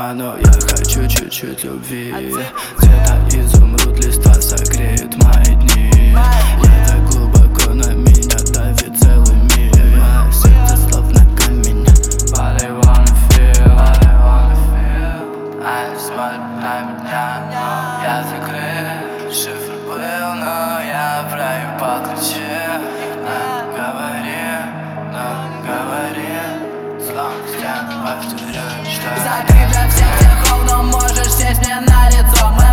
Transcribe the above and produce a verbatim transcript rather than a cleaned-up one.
ума, но я хочу чуть-чуть любви. Цвета изумруд листва согреют мои дни. Я так глубоко, на меня давит целый мир. Мое сердце словно камень. What I wanna feel, what I wanna feel. Они смотрят на меня, но я закрыт. Шифр был, но я в раю по ключи. Нам говори, нам говори. Слом стен, повторяю, что Закрыт для всех стихов, но можешь сесть мне на лицо.